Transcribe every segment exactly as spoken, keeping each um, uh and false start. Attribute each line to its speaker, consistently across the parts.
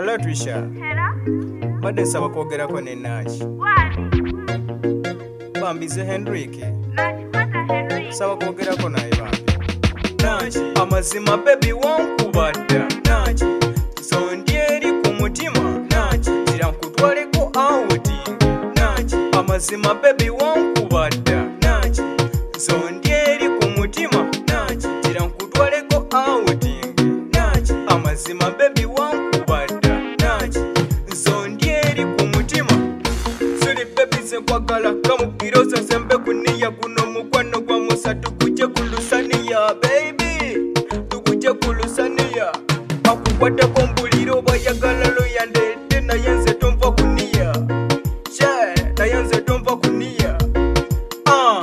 Speaker 1: Hello Trisha.
Speaker 2: Hello?
Speaker 1: Badde nsaba kwogerako ne Naaki.
Speaker 2: Wani?
Speaker 1: Bambize Henrike.
Speaker 2: Naaki, kwata Henry.
Speaker 1: Nsaba kwogerako naye bambi. Naaki, amazima baby wonkubadda. Naaki, nsondi eri ku mutima. Naaki, nzira nkutwaleko outing. Naaki, amazima baby wonkubadda. Naaki, nsondi eri ku mutima. Naaki, nzira nkutwaleko outing. Naaki, amazima baby wonkubadda. Naaki, nsondi eri ku mutima. Suli baby ze nkwagala kamukirosa sembe kuniya kuno mukwano gwa musatu kuje kulusaniya baby tukuje kulusaniya akukwatako mbuliro bayagala loyandete naye nze tompa kuniya she naye nze tompa kuniya uh.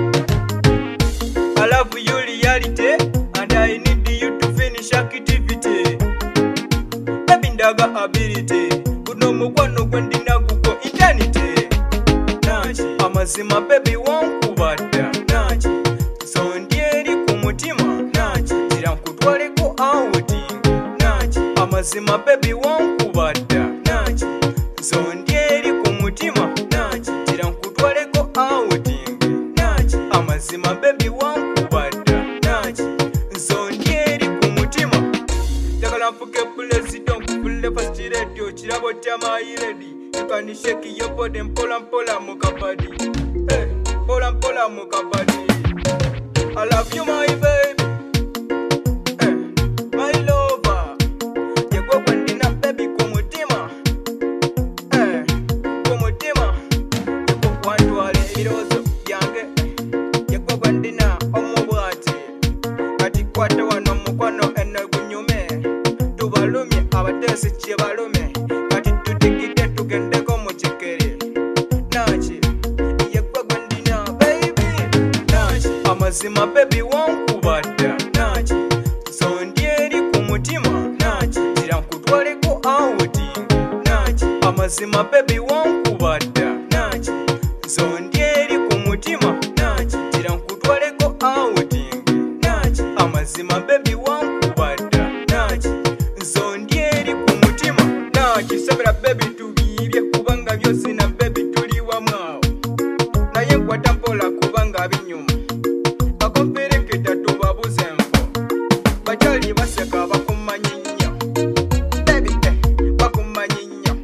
Speaker 1: I love you reality and I need you to finish activity baby ndaga ability kuno mukwano gwendina guko eternity Naaki, amazima baby wonkubadda. Naaki, nsondi eri ku mutima. Naaki, nzira nkutwaleko outing. Naaki, amazima baby wonkubadda. Naaki, nsondi eri ku mutima. Naaki, nzira nkutwaleko outing. Naaki, amazima baby wonkubadda. Naaki, nsondi eri ku mutima. Njagala nfuke president nkufulire first radio kirabo kya my lady. You can shake your body and pull and pull and move body. Hey, pull and pull and move body. I love you, my baby. Hey, my lover. You go when dinner, baby, kumutima. Hey, kumutima. You go one to all heroes, yange. You go when dinner, omubwati. Kati kwata wano mukwano ene gunyume. Tubalumye abatesi kye balume. Kati tutikide tugendeko mu kikere. Naaki, yegwe gwendina baby. Naaki, amazima baby wonkubadda. Naaki, nsondi eri ku mutima. Naaki, nzira nkutwaleko outing. Naaki, amazima baby wonkubadda. Naaki, nsondi eri ku mutima. Naaki, nzira nkutwaleko outing. Naaki, amazima baby wonkubadda. Naaki, nsondi eri ku mutima. Naaki, sabira baby tubibye kubanga byose na baby tuli wamu awo. Naye nkwata mpola kubanga binyuma. Bakompereketa tubabuze enfo. Bakyali baseka bakumanyi nnyo. Baby eh, bakumanyi nnyo.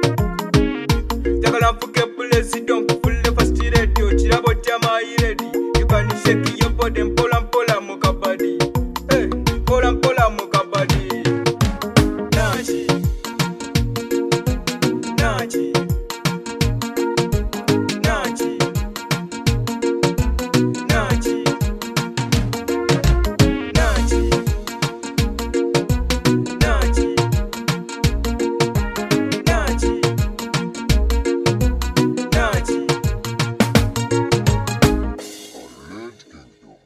Speaker 1: Njagala nfuke president nkufulire first radio kirabo kya my lady. You can shake your body mpola